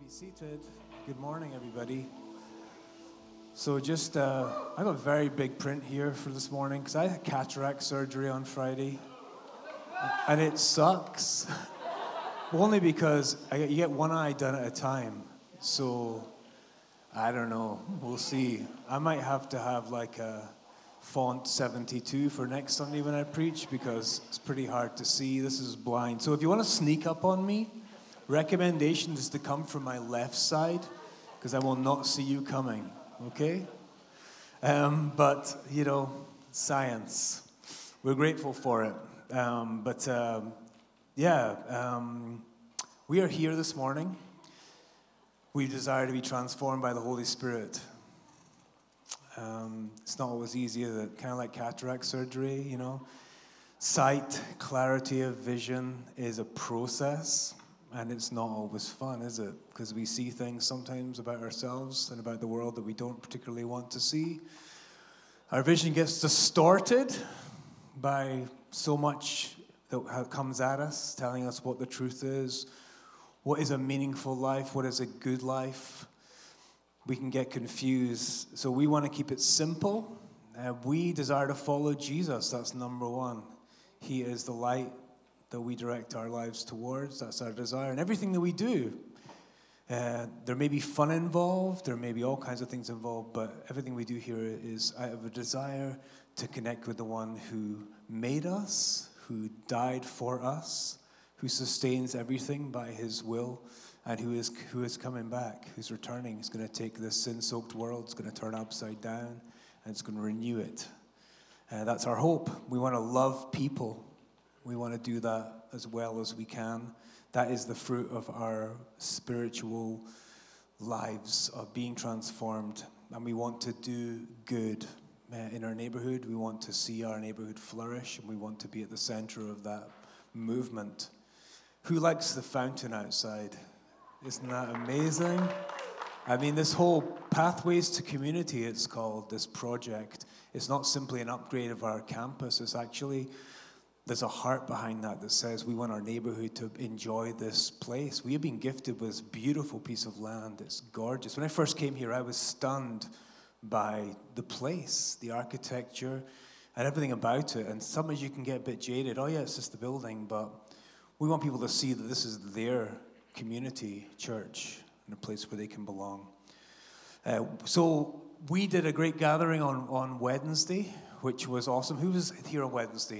Be seated. Good morning, everybody. So I have a very big print here for this morning because I had cataract surgery on Friday, and it sucks. Only because you get one eye done at a time. So I don't know. We'll see. I might have to have like a font 72 for next Sunday when I preach because it's pretty hard to see. This is blind. So if you want to sneak up on me, recommendation is to come from my left side because I will not see you coming, okay? But, science. We're grateful for it. We are here this morning. We desire to be transformed by the Holy Spirit. It's not always easy, kind of like cataract surgery, Sight, clarity of vision is a process. And it's not always fun, is it? Because we see things sometimes about ourselves and about the world that we don't particularly want to see. Our vision gets distorted by so much that comes at us, telling us what the truth is, what is a meaningful life, what is a good life. We can get confused. So we want to keep it simple. We desire to follow Jesus. That's number one. He is the light that we direct our lives towards. That's our desire. And everything that we do, there may be fun involved, there may be all kinds of things involved, but everything we do here is out of a desire to connect with the one who made us, who died for us, who sustains everything by his will, and who is coming back, who's returning. He's going to take this sin-soaked world, it's going to turn upside down, and it's going to renew it. That's our hope. We want to love people. We want to do that as well as we can. That is the fruit of our spiritual lives, of being transformed. And we want to do good in our neighborhood. We want to see our neighborhood flourish, and we want to be at the center of that movement. Who likes the fountain outside? Isn't that amazing? I mean, this whole Pathways to Community, it's called, this project. It's not simply an upgrade of our campus. It's actually... there's a heart behind that says we want our neighborhood to enjoy this place. We have been gifted with this beautiful piece of land. It's gorgeous. When I first came here, I was stunned by the place, the architecture, and everything about it. And sometimes you can get a bit jaded. Oh, yeah, it's just the building. But we want people to see that this is their community church and a place where they can belong. So we did a great gathering on Wednesday, which was awesome. Who was here on Wednesday?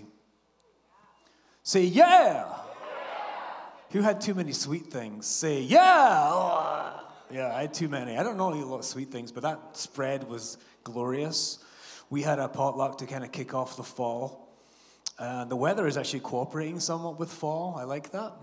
Say, yeah! Who had too many sweet things? Say, yeah! Oh, yeah, I had too many. I don't know a lot of sweet things, but that spread was glorious. We had a potluck to kind of kick off the fall. The weather is actually cooperating somewhat with fall. I like that.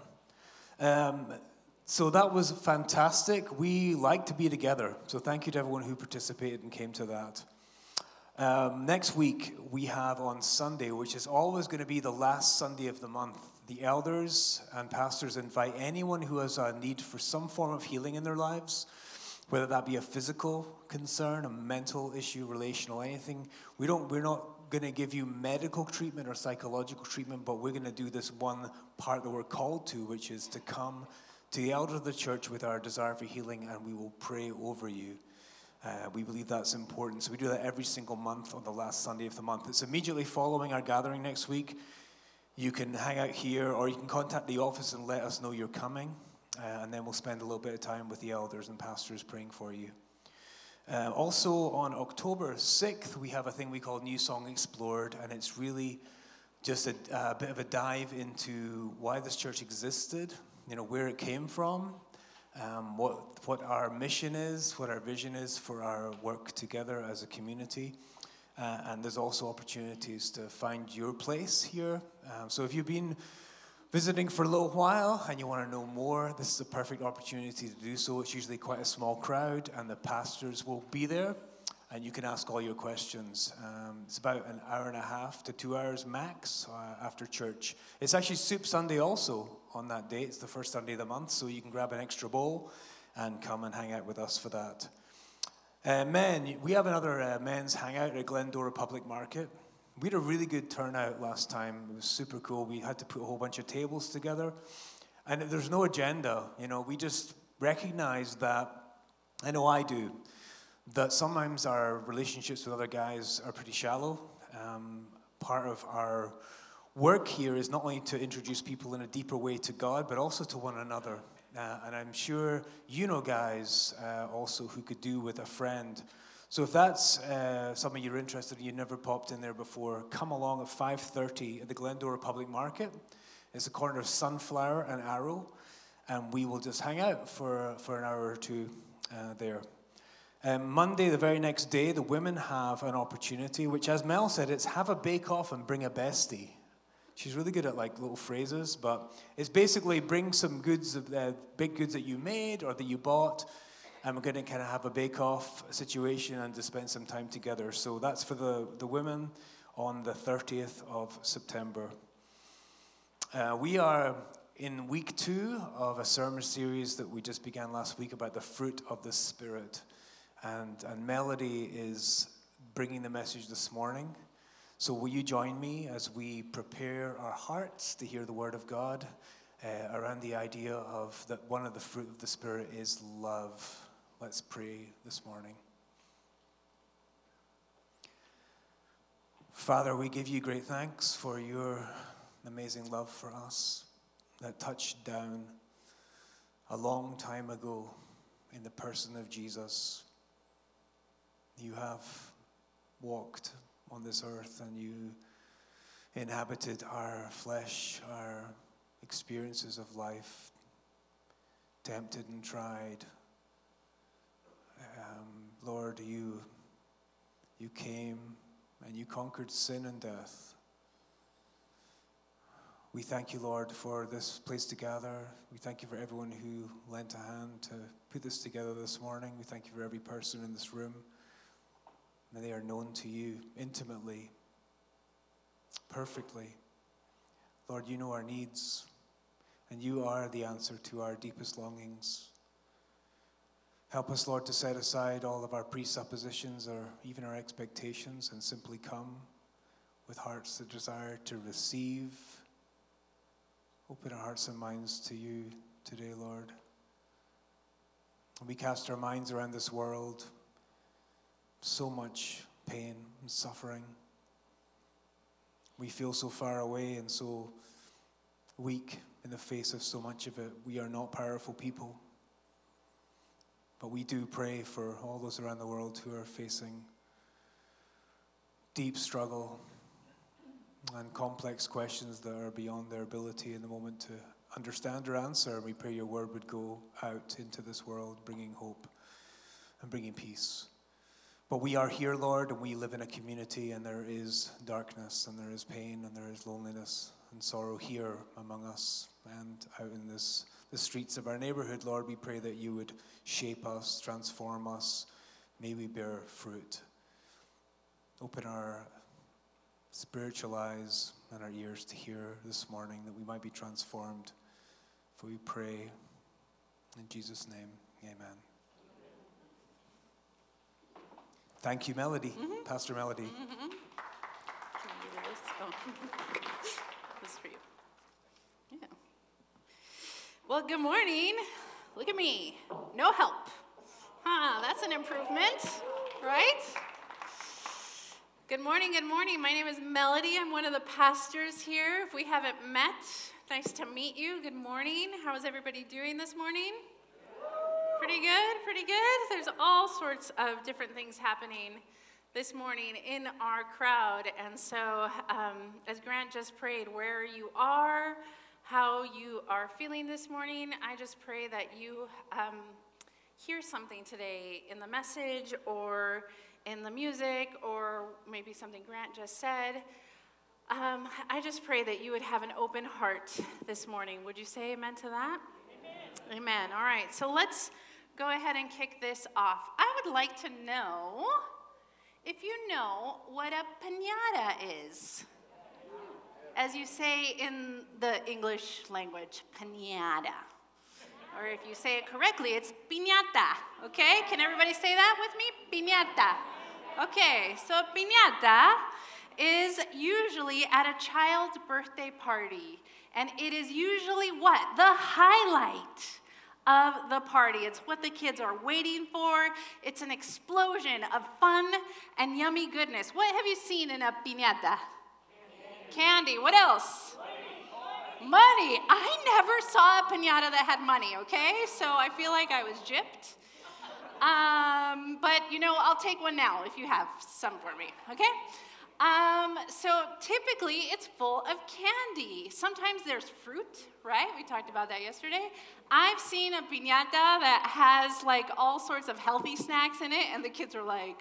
So that was fantastic. We like to be together. So thank you to everyone who participated and came to that. Next week, we have on Sunday, which is always going to be the last Sunday of the month, the elders and pastors invite anyone who has a need for some form of healing in their lives, whether that be a physical concern, a mental issue, relational, anything. We're not going to give you medical treatment or psychological treatment, but we're going to do this one part that we're called to, which is to come to the elders of the church with our desire for healing, and we will pray over you. We believe that's important. So we do that every single month on the last Sunday of the month. It's immediately following our gathering next week. You can hang out here or you can contact the office and let us know you're coming. And then we'll spend a little bit of time with the elders and pastors praying for you. Also on October 6th, we have a thing we call New Song Explored. And it's really just a bit of a dive into why this church existed, where it came from. What our mission is, what our vision is for our work together as a community. And there's also opportunities to find your place here. So if you've been visiting for a little while and you want to know more, this is a perfect opportunity to do so. It's usually quite a small crowd, and the pastors will be there, and you can ask all your questions. It's about an hour and a half to 2 hours max after church. It's actually Soup Sunday also on that day. It's the first Sunday of the month, so you can grab an extra bowl and come and hang out with us for that. Men, we have another men's hangout at Glendora Public Market. We had a really good turnout last time. It was super cool. We had to put a whole bunch of tables together. And there's no agenda. We recognize that, I know I do, that sometimes our relationships with other guys are pretty shallow. Part of our work here is not only to introduce people in a deeper way to God, but also to one another. And I'm sure you know guys also who could do with a friend. So if that's something you're interested in, you've never popped in there before, come along at 5:30 at the Glendora Public Market. It's the corner of Sunflower and Arrow, and we will just hang out for an hour or two there. Monday, the very next day, the women have an opportunity, which, as Mel said, it's have a bake-off and bring a bestie. She's really good at like little phrases, but it's basically bring some goods, big goods that you made or that you bought, and we're going to kind of have a bake-off situation and to spend some time together. So that's for the women on the 30th of September. We are in week 2 of a sermon series that we just began last week about the fruit of the Spirit. And Melody is bringing the message this morning. So will you join me as we prepare our hearts to hear the Word of God around the idea of that one of the fruit of the Spirit is love. Let's pray this morning. Father, we give you great thanks for your amazing love for us that touched down a long time ago in the person of Jesus. You have walked on this earth and you inhabited our flesh, our experiences of life, tempted and tried. Lord, you came and you conquered sin and death. We thank you, Lord, for this place to gather. We thank you for everyone who lent a hand to put this together this morning. We thank you for every person in this room. May they are known to you intimately, perfectly. Lord, you know our needs, and you are the answer to our deepest longings. Help us, Lord, to set aside all of our presuppositions or even our expectations and simply come with hearts that desire to receive. Open our hearts and minds to you today, Lord. We cast our minds around this world. So much pain and suffering. We feel so far away and so weak in the face of so much of it. We are not powerful people. But we do pray for all those around the world who are facing deep struggle and complex questions that are beyond their ability in the moment to understand or answer. We pray your word would go out into this world, bringing hope and bringing peace. But we are here, Lord, and we live in a community, and there is darkness, and there is pain, and there is loneliness and sorrow here among us and out in the streets of our neighborhood. Lord, we pray that you would shape us, transform us. May we bear fruit. Open our spiritual eyes and our ears to hear this morning, that we might be transformed. For we pray in Jesus' name, amen. Thank you, Melody. Mm-hmm. Pastor Melody. Mm-hmm. Can I do this? Oh. This is for you. Yeah. Well, good morning. Look at me. No help. That's an improvement, right? Good morning, good morning. My name is Melody. I'm one of the pastors here. If we haven't met, nice to meet you. Good morning. How is everybody doing this morning? Pretty good, pretty good. There's all sorts of different things happening this morning in our crowd. And so, as Grant just prayed, where you are, how you are feeling this morning, I just pray that you hear something today in the message or in the music or maybe something Grant just said. I just pray that you would have an open heart this morning. Would you say amen to that? Amen. Amen. All right, so let's go ahead and kick this off. I would like to know if you know what a piñata is. As you say in the English language, piñata. Or if you say it correctly, it's piñata. Okay? Can everybody say that with me? Piñata. Okay, so a piñata is usually at a child's birthday party. And it is usually what? The highlight of the party. It's what the kids are waiting for. It's an explosion of fun and yummy goodness. What have you seen in a piñata? Candy. What else? Money. I never saw a piñata that had money, okay? So I feel like I was gypped. But, I'll take one now if you have some for me, okay? So typically it's full of candy. Sometimes there's fruit, right? We talked about that yesterday. I've seen a piñata that has like all sorts of healthy snacks in it, and the kids are like,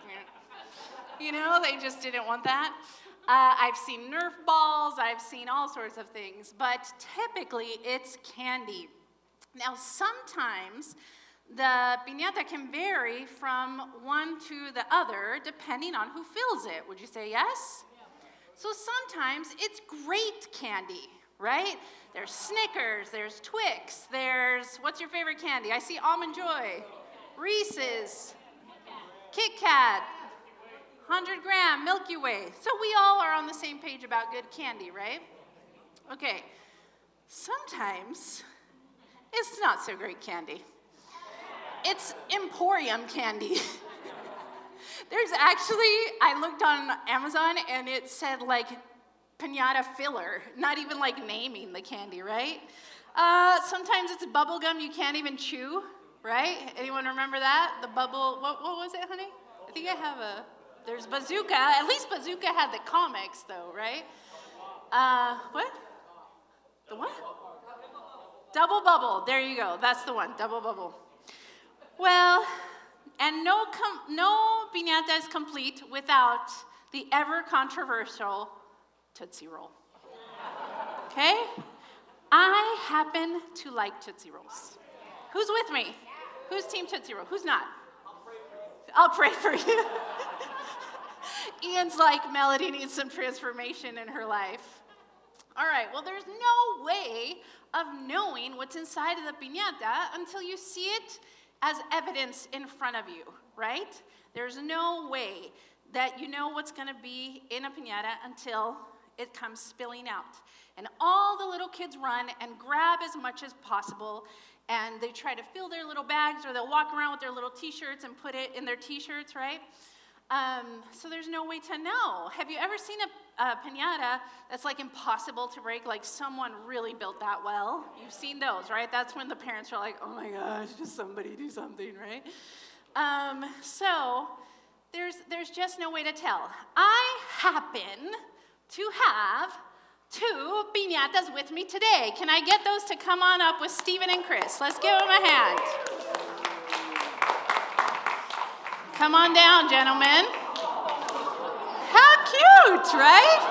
they just didn't want that. I've seen Nerf balls, I've seen all sorts of things, but typically it's candy. Now sometimes the piñata can vary from one to the other depending on who fills it. Would you say yes? Yeah. So sometimes it's great candy, right? There's Snickers, there's Twix, what's your favorite candy? I see Almond Joy, Reese's, Kit Kat, 100-gram, Milky Way. So we all are on the same page about good candy, right? Okay, sometimes it's not so great candy. It's Emporium candy. There's actually, I looked on Amazon and it said like piñata filler, not even like naming the candy, right? Sometimes it's bubble gum you can't even chew, right? Anyone remember that? The bubble, what was it, honey? I think I have there's Bazooka. At least Bazooka had the comics though, right? What? The what? Double Bubble, there you go, that's the one, Double Bubble. Well, and no piñata is complete without the ever-controversial Tootsie Roll. Okay? I happen to like Tootsie Rolls. Who's with me? Who's Team Tootsie Roll? Who's not? I'll pray for you. Ian's like, Melody needs some transformation in her life. All right, well, there's no way of knowing what's inside of the piñata until you see it as evidence in front of you, right? There's no way that you know what's going to be in a piñata until it comes spilling out. And all the little kids run and grab as much as possible, and they try to fill their little bags, or they'll walk around with their little t-shirts and put it in their t-shirts, right? So there's no way to know. Have you ever seen a piñata that's like impossible to break, like someone really built that well? You've seen those, right? That's when the parents are like, oh my gosh, just somebody do something, right? So there's just no way to tell. I happen to have 2 piñatas with me today. Can I get those to come on up with Stephen and Chris? Let's give them a hand. Come on down, gentlemen. How cute, right?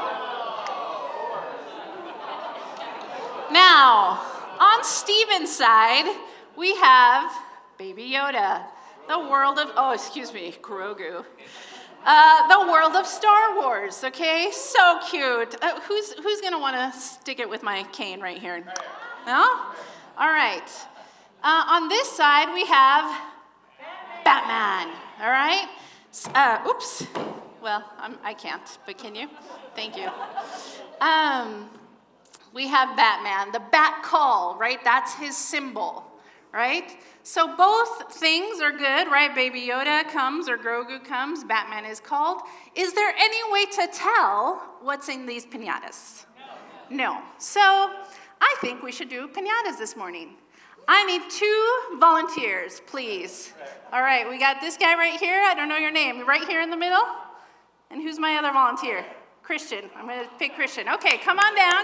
Now, on Stephen's side, we have Baby Yoda, the world of, Grogu. The world of Star Wars, okay? So cute. Who's going to want to stick it with my cane right here? No? All right. On this side, we have Batman, all right? Oops. Well, I can't, but can you? Thank you. We have Batman, the bat call, right? That's his symbol, right? So both things are good, right? Baby Yoda comes or Grogu comes, Batman is called. Is there any way to tell what's in these piñatas? No. So I think we should do piñatas this morning. I need 2 volunteers, please. All right, we got this guy right here. I don't know your name. Right here in the middle. And who's my other volunteer? Christian. I'm going to pick Christian. Okay, come on down.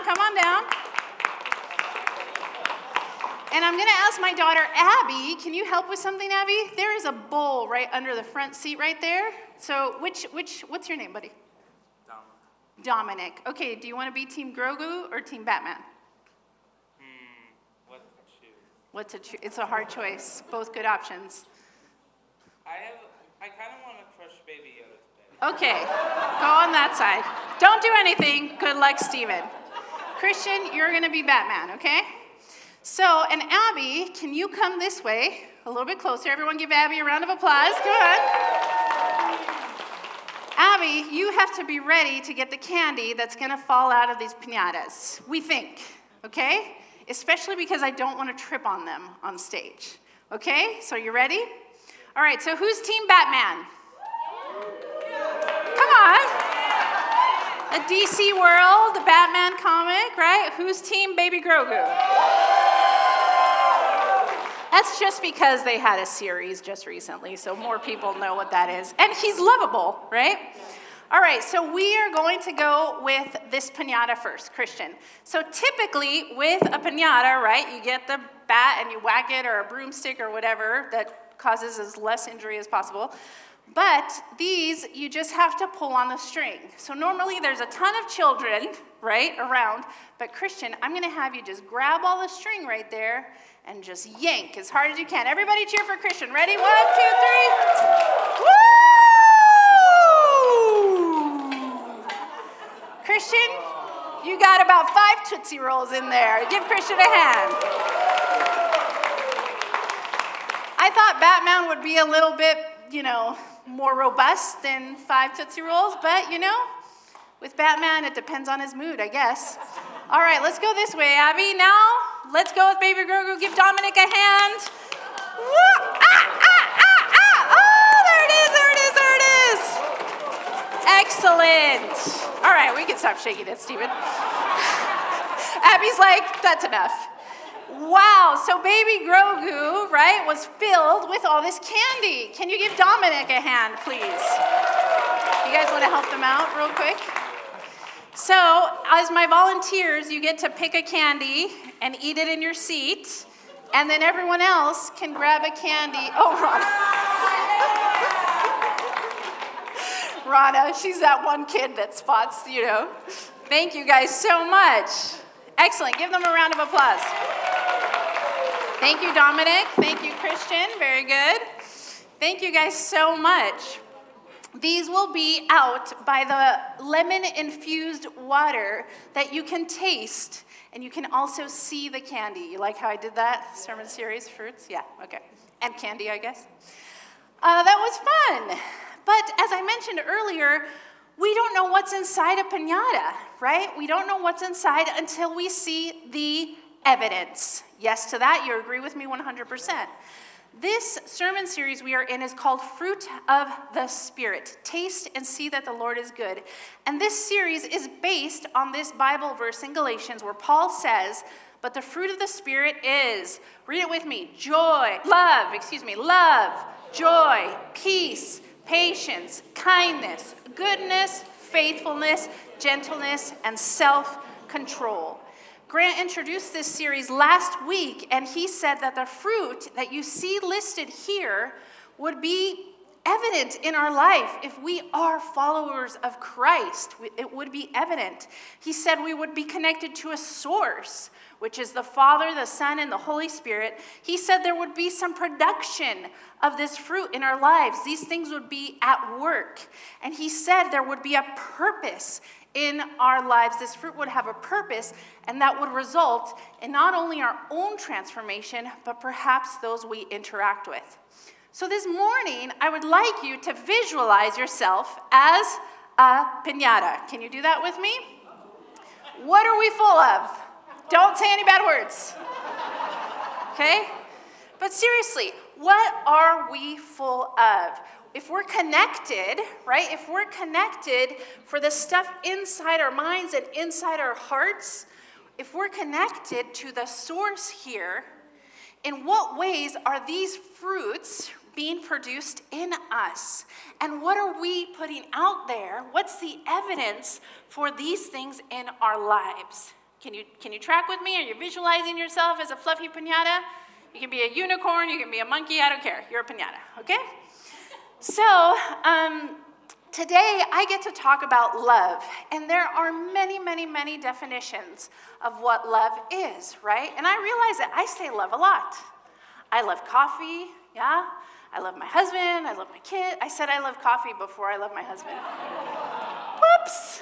And I'm going to ask my daughter, Abby, can you help with something, Abby? There is a bowl right under the front seat right there. So what's your name, buddy? Dominic. Okay, do you want to be Team Grogu or Team Batman? What to choose? It's a hard choice. Both good options. I kind of want to crush Baby Yoda today. Okay, go on that side. Don't do anything. Good luck, Steven. Christian, you're going to be Batman, okay? So, and Abby, can you come this way? A little bit closer. Everyone give Abby a round of applause. Go on. Abby, you have to be ready to get the candy that's going to fall out of these piñatas. We think, okay? especially because I don't want to trip on them on stage. Okay, so you ready? All right, so who's Team Batman? Come on. The DC World, the Batman comic, right? Who's Team Baby Grogu? That's just because they had a series just recently, so more people know what that is. And he's lovable, right? All right, so we are going to go with this piñata first, Christian. So typically with a piñata, right, you get the bat and you whack it, or a broomstick or whatever that causes as less injury as possible. But these, you just have to pull on the string. So normally there's a ton of children, right, around. But Christian, I'm going to have you just grab all the string right there and just yank as hard as you can. Everybody cheer for Christian. Ready? 1, 2, 3. Woo! Christian, you got about 5 Tootsie Rolls in there. Give Christian a hand. I thought Batman would be a little bit, more robust than 5 Tootsie Rolls, but, with Batman, it depends on his mood, I guess. All right, let's go this way, Abby. Now, let's go with Baby Grogu. Give Dominic a hand. Woo! Oh, there it is. Excellent. All right, we can stop shaking it, Stephen. Abby's like, that's enough. Wow, so Baby Grogu, right, was filled with all this candy. Can you give Dominic a hand, please? You guys want to help them out real quick? So, as my volunteers, you get to pick a candy and eat it in your seat, and then everyone else can grab a candy. Oh, Rana. Rana, she's that one kid that spots, Thank you guys so much. Excellent. Give them a round of applause. Thank you, Dominic. Thank you, Christian. Very good. Thank you guys so much. These will be out by the lemon-infused water that you can taste, and you can also see the candy. You like how I did that? Sermon series, fruits? Yeah, okay. And candy, I guess. That was fun. But as I mentioned earlier, we don't know what's inside a piñata, right? We don't know what's inside until we see the evidence. Yes to that, you agree with me 100%. This sermon series we are in is called Fruit of the Spirit. Taste and see that the Lord is good. And this series is based on this Bible verse in Galatians where Paul says, but the fruit of the Spirit is, read it with me, love, joy, peace, patience, kindness, goodness, faithfulness, gentleness, and self-control. Grant introduced this series last week, and he said that the fruit that you see listed here would be evident in our life if we are followers of Christ. It would be evident. He said we would be connected to a source, which is the Father, the Son, and the Holy Spirit. He said there would be some production of this fruit in our lives. These things would be at work. And he said there would be a purpose in our lives. This fruit would have a purpose, and that would result in not only our own transformation, but perhaps those we interact with. So this morning, I would like you to visualize yourself as a piñata. Can you do that with me? What are we full of? Don't say any bad words. Okay? But seriously, what are we full of? If we're connected, right? If we're connected for the stuff inside our minds and inside our hearts, if we're connected to the source here, in what ways are these fruits being produced in us? And what are we putting out there? What's the evidence for these things in our lives? Can you track with me? Are you visualizing yourself as a fluffy piñata? You can be a unicorn, you can be a monkey, I don't care. You're a piñata, okay? So, today I get to talk about love, and there are many, many, many definitions of what love is, right? And I realize that I say love a lot. I love coffee, yeah? I love my husband, I love my kid. I said I love coffee before I love my husband. Whoops.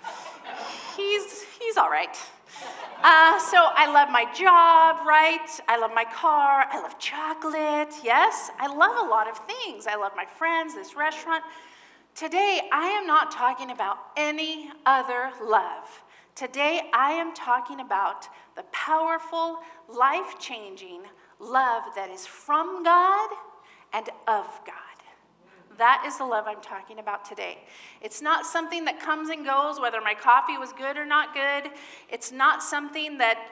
He's all right. So I love my job, right? I love my car. I love chocolate, yes? I love a lot of things. I love my friends, this restaurant. Today, I am not talking about any other love. Today, I am talking about the powerful, life-changing love that is from God and of God. That is the love I'm talking about today. It's not something that comes and goes, whether my coffee was good or not good. It's not something that,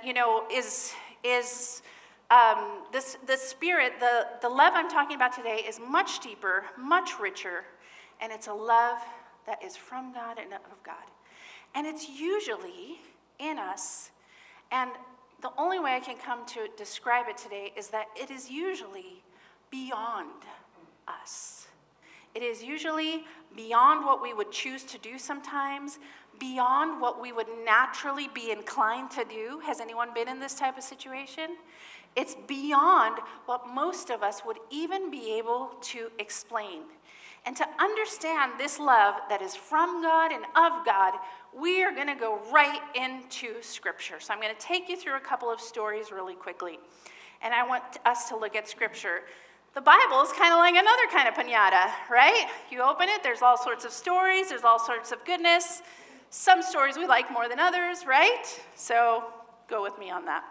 the spirit, the love I'm talking about today is much deeper, much richer, and it's a love that is from God and of God. And it's usually in us, and the only way I can come to describe it today is that it is usually beyond us. It is usually beyond what we would choose to do sometimes, beyond what we would naturally be inclined to do. Has anyone been in this type of situation? It's beyond what most of us would even be able to explain. And to understand this love that is from God and of God, we are going to go right into Scripture. So I'm going to take you through a couple of stories really quickly. And I want us to look at Scripture. The Bible is kind of like another kind of piñata, right? You open it, there's all sorts of stories, there's all sorts of goodness. Some stories we like more than others, right? So go with me on that.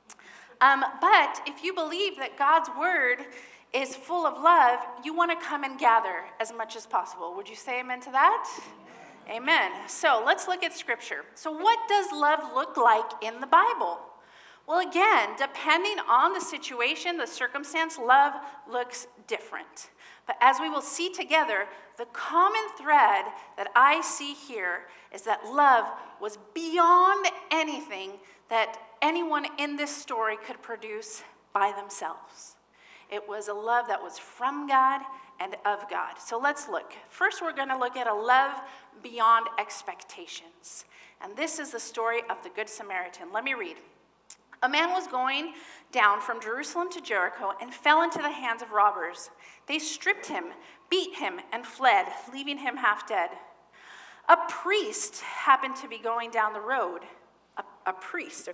But if you believe that God's Word is full of love, you want to come and gather as much as possible. Would you say amen to that? Amen. So let's look at Scripture. So what does love look like in the Bible? Well, again, depending on the situation, the circumstance, love looks different. But as we will see together, the common thread that I see here is that love was beyond anything that anyone in this story could produce by themselves. It was a love that was from God and of God. So let's look. First, we're going to look at a love beyond expectations. And this is the story of the Good Samaritan. Let me read. A man was going down from Jerusalem to Jericho and fell into the hands of robbers. They stripped him, beat him, and fled, leaving him half dead. A priest happened to be going down the road. A priest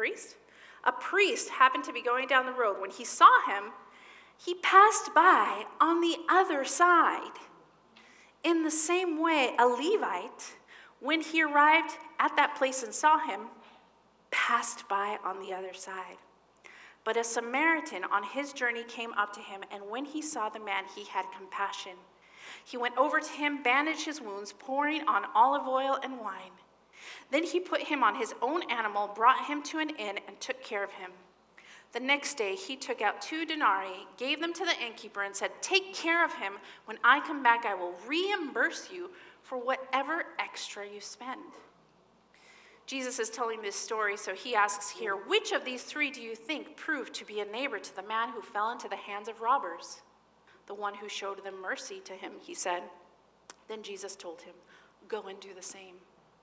happened to be going down the road. When he saw him, he passed by on the other side. In the same way, a Levite, when he arrived at that place and saw him, passed by on the other side. But a Samaritan on his journey came up to him, and when he saw the man, he had compassion. He went over to him, bandaged his wounds, pouring on olive oil and wine. Then he put him on his own animal, brought him to an inn, and took care of him. The next day he took out 2 denarii, gave them to the innkeeper, and said, "Take care of him. When I come back, I will reimburse you for whatever extra you spend." Jesus is telling this story, so he asks here, which of these 3 do you think proved to be a neighbor to the man who fell into the hands of robbers? The one who showed them mercy to him, he said. Then Jesus told him, "Go and do the same."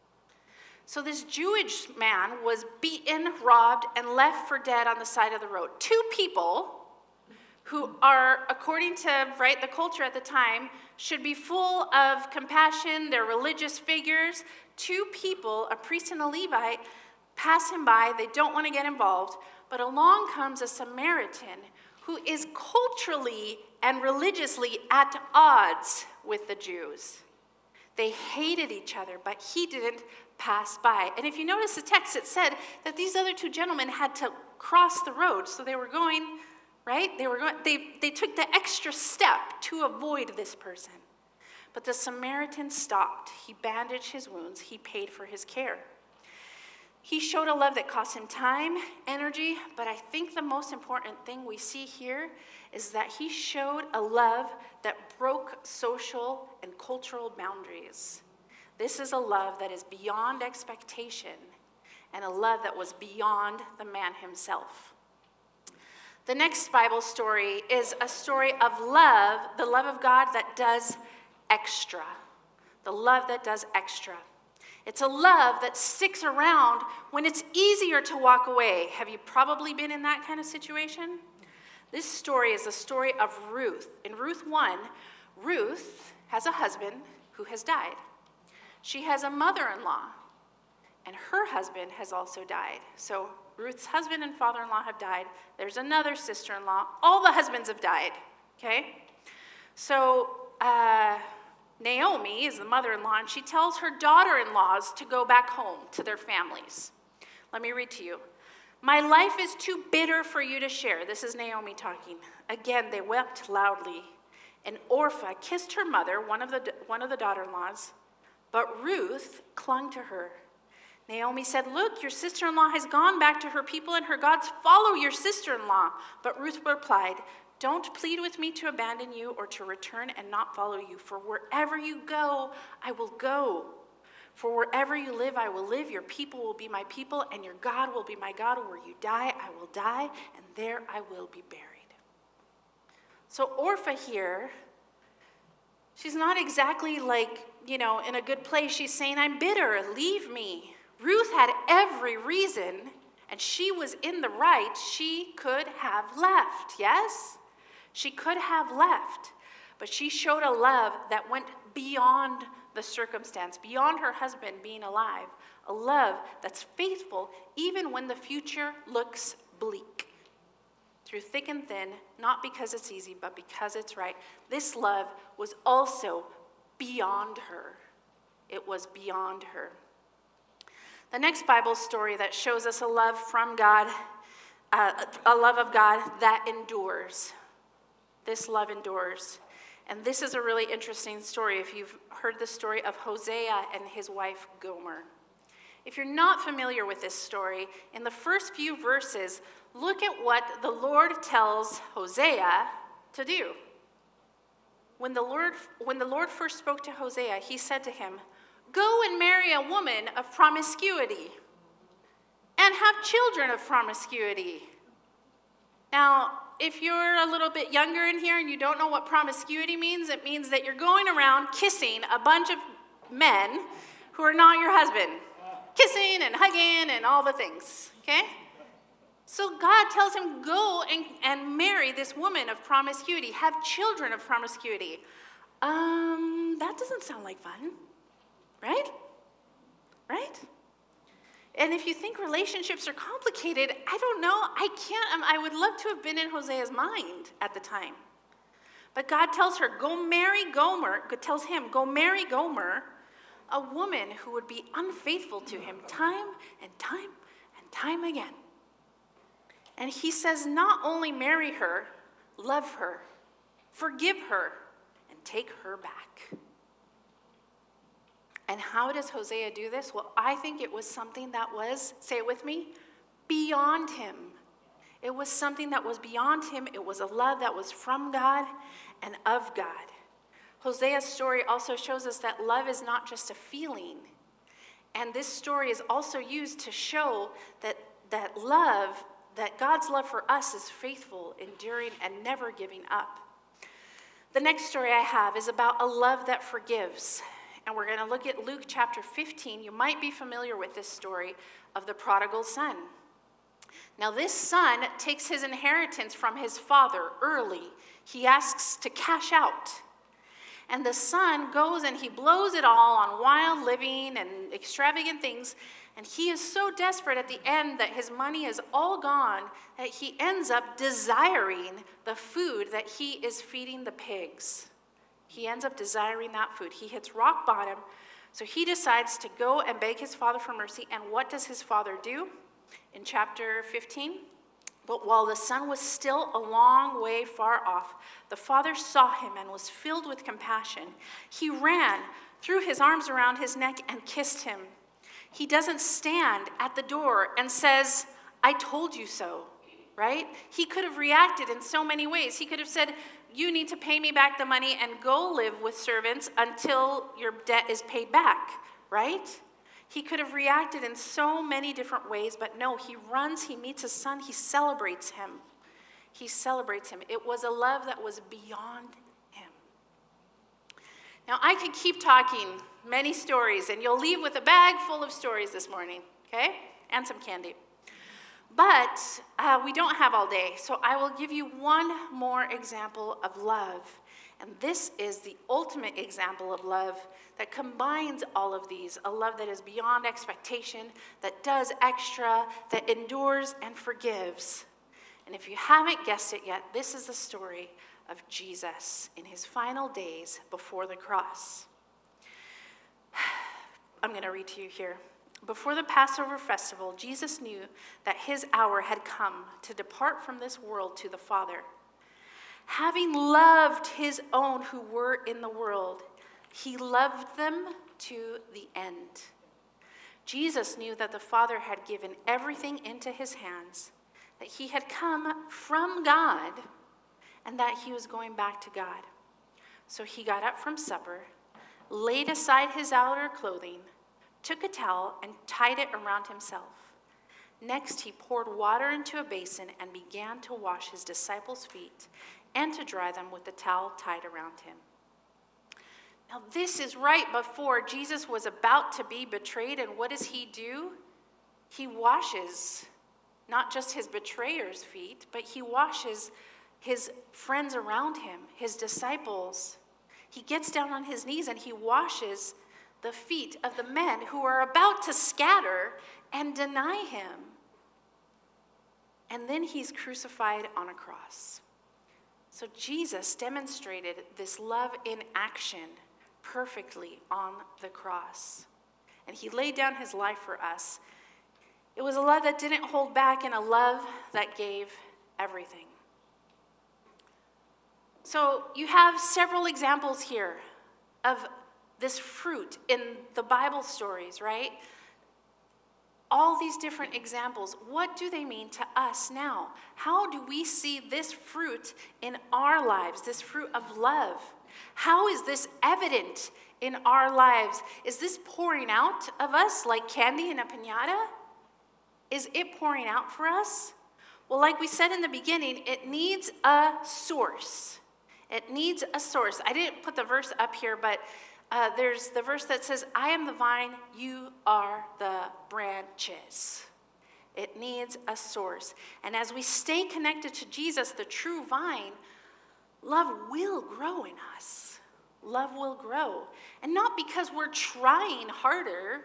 So this Jewish man was beaten, robbed, and left for dead on the side of the road. 2 people who are, according to the culture at the time, should be full of compassion. They're religious figures. 2 people, a priest and a Levite, pass him by. They don't want to get involved. But along comes a Samaritan who is culturally and religiously at odds with the Jews. They hated each other, but he didn't pass by. And if you notice the text, it said that these other 2 gentlemen had to cross the road. So they were going, they took the extra step to avoid this person. But the Samaritan stopped. He bandaged his wounds. He paid for his care. He showed a love that cost him time, energy, but I think the most important thing we see here is that he showed a love that broke social and cultural boundaries. This is a love that is beyond expectation and a love that was beyond the man himself. The next Bible story is a story of love, the love of God that does extra. The love that does extra. It's a love that sticks around when it's easier to walk away. Have you probably been in that kind of situation? This story is the story of Ruth. In Ruth 1, Ruth has a husband who has died. She has a mother-in-law, and her husband has also died. So Ruth's husband and father-in-law have died. There's another sister-in-law. All the husbands have died, okay? So Naomi is the mother-in-law, and she tells her daughter-in-laws to go back home to their families. Let me read to you. My life is too bitter for you to share. This is Naomi talking. Again, they wept loudly. And Orpah kissed her mother, one of the daughter-in-laws, but Ruth clung to her. Naomi said, look, your sister-in-law has gone back to her people and her gods. Follow your sister-in-law. But Ruth replied, don't plead with me to abandon you or to return and not follow you. For wherever you go, I will go. For wherever you live, I will live. Your people will be my people, and your God will be my God. Where you die, I will die, and there I will be buried. So Orpah here, she's not exactly like, in a good place. She's saying, I'm bitter, leave me. Ruth had every reason, and she was in the right. She could have left, yes? She could have left, but she showed a love that went beyond the circumstance, beyond her husband being alive, a love that's faithful even when the future looks bleak. Through thick and thin, not because it's easy, but because it's right. This love was also beyond her. It was beyond her. The next Bible story that shows us a love from God, a love of God that endures. This love endures. And this is a really interesting story if you've heard the story of Hosea and his wife Gomer. If you're not familiar with this story, in the first few verses, look at what the Lord tells Hosea to do. When the Lord first spoke to Hosea, he said to him, go and marry a woman of promiscuity and have children of promiscuity. Now, if you're a little bit younger in here and you don't know what promiscuity means, it means that you're going around kissing a bunch of men who are not your husband. Kissing and hugging and all the things, okay? So God tells him, go and marry this woman of promiscuity, have children of promiscuity. That doesn't sound like fun, right? Right? And if you think relationships are complicated, I don't know. I would love to have been in Hosea's mind at the time. But God tells her, go marry Gomer, tells him, go marry Gomer, a woman who would be unfaithful to him time and time and time again. And he says, not only marry her, love her, forgive her, and take her back. And how does Hosea do this? Well, I think it was something that was, say it with me, beyond him. It was something that was beyond him. It was a love that was from God and of God. Hosea's story also shows us that love is not just a feeling. And this story is also used to show that God's love for us is faithful, enduring, and never giving up. The next story I have is about a love that forgives. And we're going to look at Luke chapter 15. You might be familiar with this story of the prodigal son. Now, this son takes his inheritance from his father early. He asks to cash out. And the son goes and he blows it all on wild living and extravagant things. And he is so desperate at the end that his money is all gone that he ends up desiring the food that he is feeding the pigs. He ends up desiring that food. He hits rock bottom, so he decides to go and beg his father for mercy. And what does his father do in chapter 15? But while the son was still a long way far off, the father saw him and was filled with compassion. He ran, threw his arms around his neck, and kissed him. He doesn't stand at the door and says, I told you so, right? He could have reacted in so many ways. He could have said, you need to pay me back the money and go live with servants until your debt is paid back, right? He could have reacted in so many different ways, but no, he runs, he meets his son, he celebrates him. He celebrates him. It was a love that was beyond him. Now, I could keep talking many stories, and you'll leave with a bag full of stories this morning, okay? And some candy. But we don't have all day, so I will give you one more example of love. And this is the ultimate example of love that combines all of these, a love that is beyond expectation, that does extra, that endures and forgives. And if you haven't guessed it yet, this is the story of Jesus in his final days before the cross. I'm going to read to you here. Before the Passover festival, Jesus knew that his hour had come to depart from this world to the Father. Having loved his own who were in the world, he loved them to the end. Jesus knew that the Father had given everything into his hands, that he had come from God, and that he was going back to God. So he got up from supper, laid aside his outer clothing, took a towel, and tied it around himself. Next, he poured water into a basin and began to wash his disciples' feet and to dry them with the towel tied around him. Now, this is right before Jesus was about to be betrayed, and what does he do? He washes not just his betrayer's feet, but he washes his friends around him, his disciples. He gets down on his knees and he washes the feet of the men who are about to scatter and deny him. And then he's crucified on a cross. So Jesus demonstrated this love in action perfectly on the cross. And he laid down his life for us. It was a love that didn't hold back and a love that gave everything. So you have several examples here of this fruit in the Bible stories, right? All these different examples. What do they mean to us now? How do we see this fruit in our lives, this fruit of love? How is this evident in our lives? Is this pouring out of us like candy in a piñata? Is it pouring out for us? Well, like we said in the beginning, it needs a source. It needs a source. I didn't put the verse up here, but there's the verse that says, I am the vine, you are the branches. It needs a source. And as we stay connected to Jesus, the true vine, love will grow in us. Love will grow. And not because we're trying harder,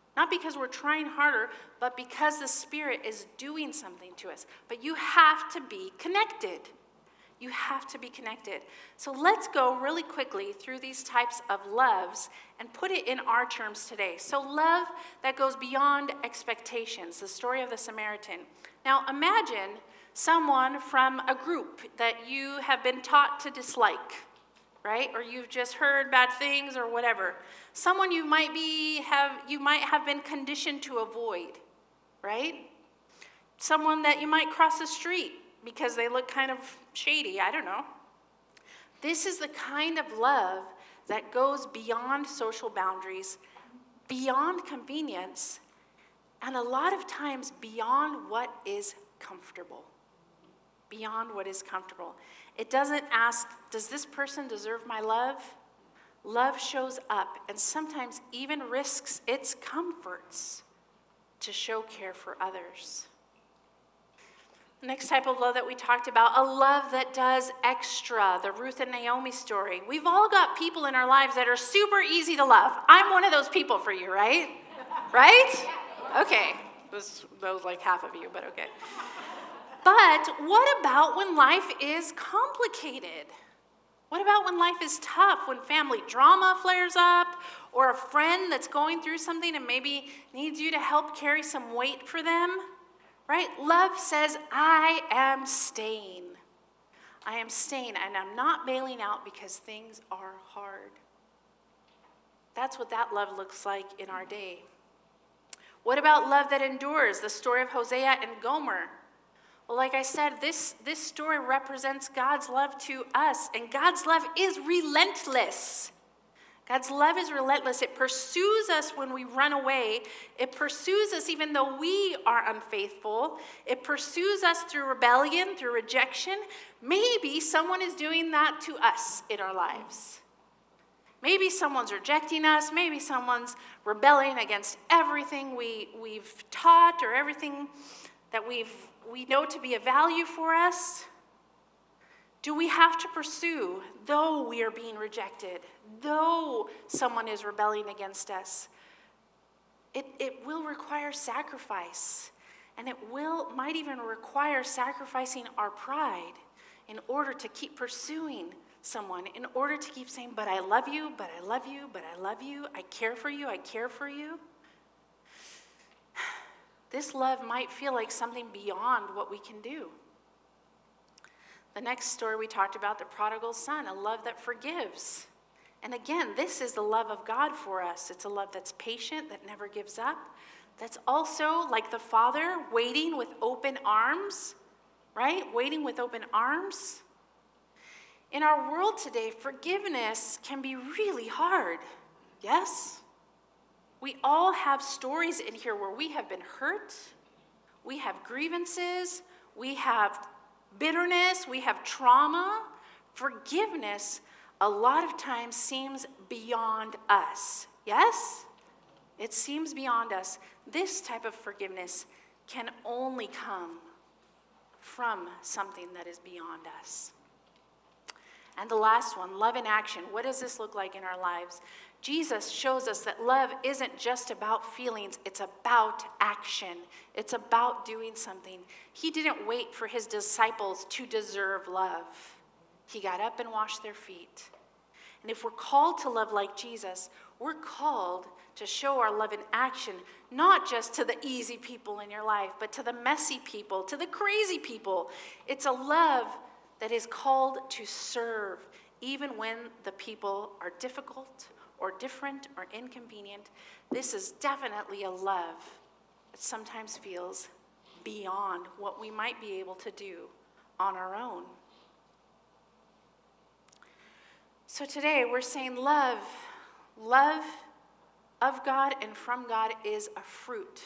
but because the Spirit is doing something to us. But you have to be connected. You have to be connected. So let's go really quickly through these types of loves and put it in our terms today. So love that goes beyond expectations, the story of the Samaritan. Now imagine someone from a group that you have been taught to dislike, right? Or you've just heard bad things or whatever. Someone you might have been conditioned to avoid, right? Someone that you might cross the street because they look kind of shady, I don't know. This is the kind of love that goes beyond social boundaries, beyond convenience, and a lot of times beyond what is comfortable. Beyond what is comfortable. It doesn't ask, does this person deserve my love? Love shows up and sometimes even risks its comforts to show care for others. Next type of love that we talked about, a love that does extra, the Ruth and Naomi story. We've all got people in our lives that are super easy to love. I'm one of those people for you, right? Right? Okay. That was like half of you, but okay. But what about when life is complicated? What about when life is tough, when family drama flares up, or a friend that's going through something and maybe needs you to help carry some weight for them? Right? Love says, I am staying. I am staying, and I'm not bailing out because things are hard. That's what that love looks like in our day. What about love that endures? The story of Hosea and Gomer. Well, like I said, this story represents God's love to us, and God's love is relentless. God's love is relentless. It pursues us when we run away. It pursues us even though we are unfaithful. It pursues us through rebellion, through rejection. Maybe someone is doing that to us in our lives. Maybe someone's rejecting us. Maybe someone's rebelling against everything we've taught or everything that we know to be a value for us. Do we have to pursue, though we are being rejected, though someone is rebelling against us? It will require sacrifice. And it might even require sacrificing our pride in order to keep pursuing someone, in order to keep saying, but I love you, but I love you, but I love you, I care for you, I care for you. This love might feel like something beyond what we can do. The next story we talked about, the prodigal son, a love that forgives. And again, this is the love of God for us. It's a love that's patient, that never gives up. That's also like the Father, waiting with open arms, right? Waiting with open arms. In our world today, forgiveness can be really hard. Yes? We all have stories in here where we have been hurt, we have grievances, we have bitterness, we have trauma. Forgiveness, a lot of times, seems beyond us. Yes? It seems beyond us. This type of forgiveness can only come from something that is beyond us. And the last one, love in action. What does this look like in our lives? Jesus shows us that love isn't just about feelings, it's about action. It's about doing something. He didn't wait for his disciples to deserve love. He got up and washed their feet. And if we're called to love like Jesus, we're called to show our love in action, not just to the easy people in your life, but to the messy people, to the crazy people. It's a love that is called to serve, even when the people are difficult or different or inconvenient. This is definitely a love that sometimes feels beyond what we might be able to do on our own. So today we're saying love of God and from God is a fruit.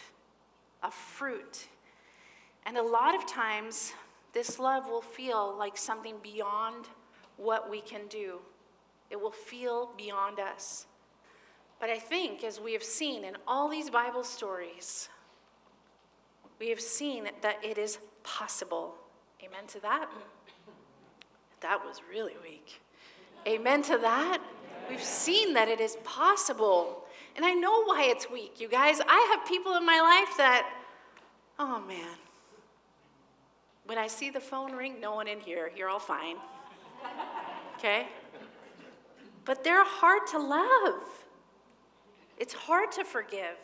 And a lot of times this love will feel like something beyond what we can do. It will feel beyond us. But I think, as we have seen in all these Bible stories, we have seen that it is possible. Amen to that? That was really weak. Amen to that? We've seen that it is possible. And I know why it's weak, you guys. I have people in my life that, oh man, when I see the phone ring, no one in here, you're all fine. Okay? But they're hard to love. It's hard to forgive.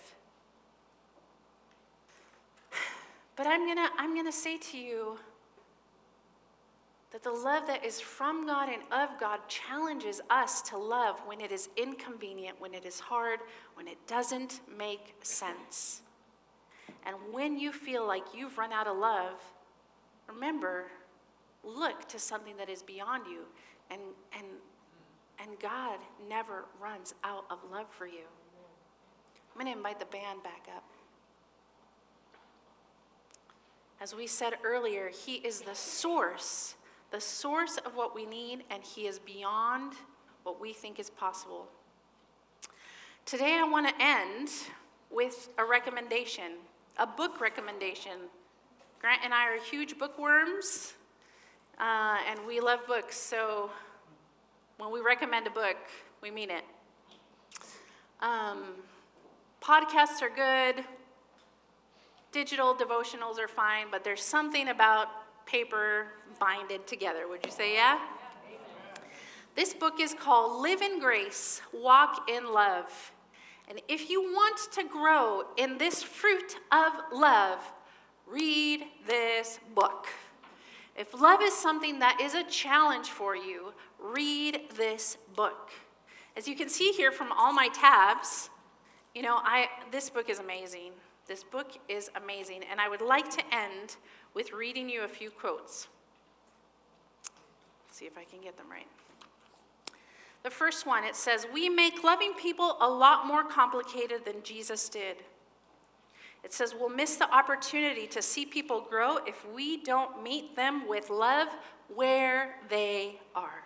But I'm gonna say to you that the love that is from God and of God challenges us to love when it is inconvenient, when it is hard, when it doesn't make sense. And when you feel like you've run out of love, remember, look to something that is beyond you. And God never runs out of love for you. I'm going to invite the band back up. As we said earlier, he is the source of what we need, and he is beyond what we think is possible. Today I want to end with a recommendation, a book recommendation. Grant and I are huge bookworms, and we love books, so when we recommend a book, we mean it. Podcasts are good. Digital devotionals are fine, but there's something about paper binded together. Would you say yeah? This book is called Live in Grace, Walk in Love. And if you want to grow in this fruit of love, read this book. If love is something that is a challenge for you, read this book. As you can see here from all my tabs, this book is amazing. This book is amazing, and I would like to end with reading you a few quotes. Let's see if I can get them right. The first one, it says, "We make loving people a lot more complicated than Jesus did." It says, "We'll miss the opportunity to see people grow if we don't meet them with love where they are."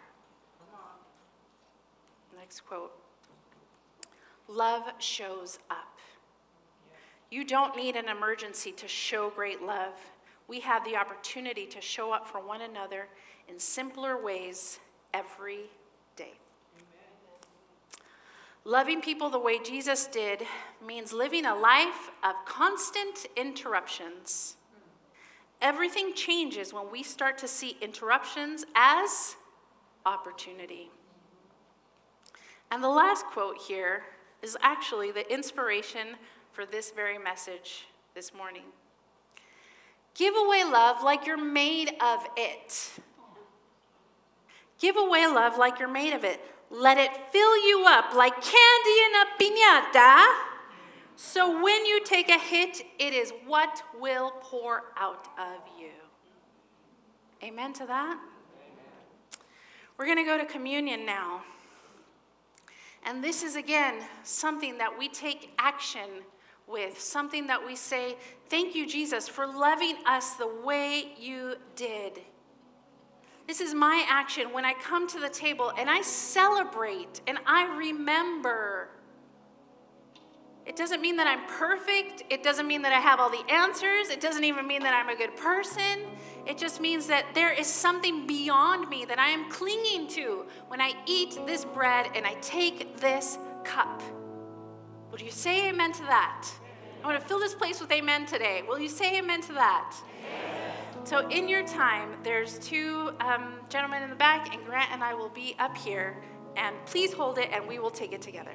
Next quote. "Love shows up." You don't need an emergency to show great love. We have the opportunity to show up for one another in simpler ways every day. Amen. Loving people the way Jesus did means living a life of constant interruptions. Everything changes when we start to see interruptions as opportunity. And the last quote here is actually the inspiration for this very message this morning. Give away love like you're made of it. Give away love like you're made of it. Let it fill you up like candy in a piñata. So when you take a hit, it is what will pour out of you. Amen to that? We're going to go to communion now. And this is, again, something that we take action with, something that we say, thank you, Jesus, for loving us the way you did. This is my action when I come to the table and I celebrate and I remember. It doesn't mean that I'm perfect. It doesn't mean that I have all the answers. It doesn't even mean that I'm a good person. It just means that there is something beyond me that I am clinging to when I eat this bread and I take this cup. Would you say amen to that? I want to fill this place with amen today. Will you say amen to that? Amen. So in your time, there's two gentlemen in the back, and Grant and I will be up here. And please hold it, and we will take it together.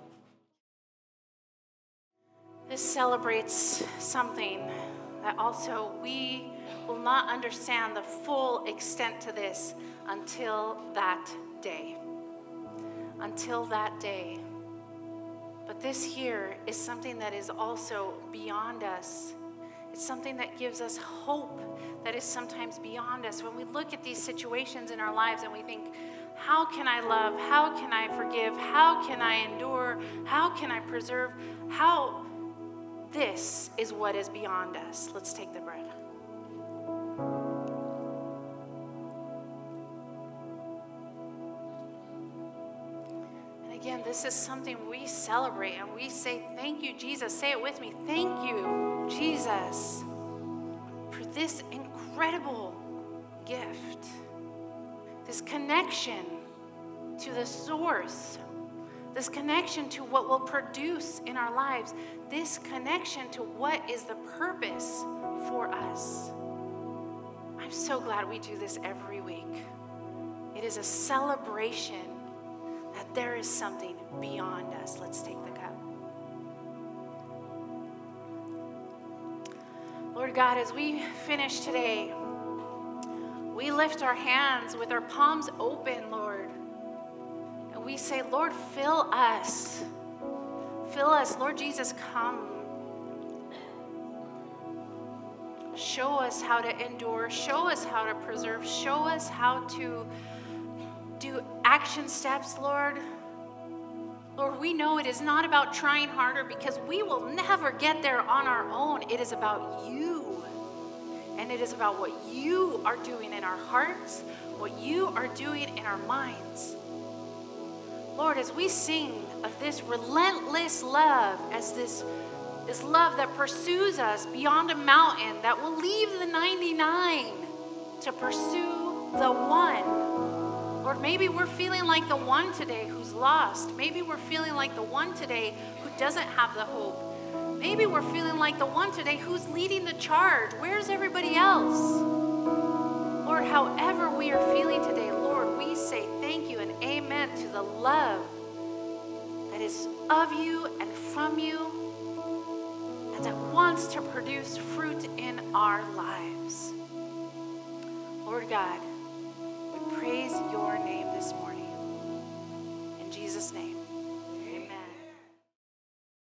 This celebrates something that also we will not understand the full extent to this until that day. Until that day. But this here is something that is also beyond us. It's something that gives us hope that is sometimes beyond us. When we look at these situations in our lives and we think, how can I love? How can I forgive? How can I endure? How can I preserve? How? This is what is beyond us. Let's take the bread. And again, this is something we celebrate and we say, thank you, Jesus. Say it with me. Thank you, Jesus, for this incredible gift, this connection to the source, this connection to what will produce in our lives, this connection to what is the purpose for us. I'm so glad we do this every week. It is a celebration that there is something beyond us. Let's take the cup. Lord God, as we finish today, we lift our hands with our palms open, Lord. And we say, Lord, fill us. Fill us. Lord Jesus, come. Show us how to endure. Show us how to preserve. Show us how to do action steps, Lord. Lord, we know it is not about trying harder because we will never get there on our own. It is about you. And it is about what you are doing in our hearts, what you are doing in our minds. Lord, as we sing of this relentless love, as this love that pursues us beyond a mountain, that will leave the 99 to pursue the one. Lord, maybe we're feeling like the one today who's lost. Maybe we're feeling like the one today who doesn't have the hope. Maybe we're feeling like the one today who's leading the charge. Where's everybody else? Lord, however we are feeling today, Lord, we say thank you and amen to the love that is of you and from you and that wants to produce fruit in our lives. Lord God, we praise your name this morning. In Jesus' name.